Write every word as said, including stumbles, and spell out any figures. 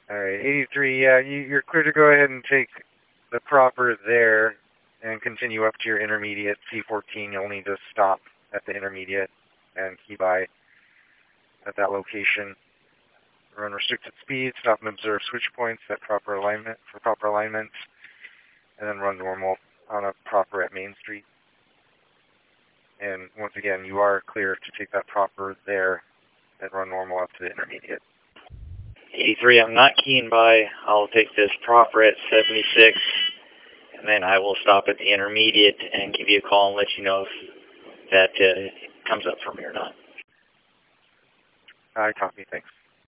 Alright, eighty-three, yeah, you, you're clear to go ahead and take the proper there and continue up to your intermediate, C fourteen. You'll need to stop at the intermediate and key by at that location. Run restricted speed, stop and observe switch points at proper alignment for proper alignment, and then run normal on a proper at Main Street. And once again, you are clear to take that proper there and run normal up to the intermediate. eighty-three, I'm not keying by. I'll take this proper at seventy-six, and then I will stop at the intermediate and give you a call and let you know if that uh, comes up for me or not. I copy, thanks.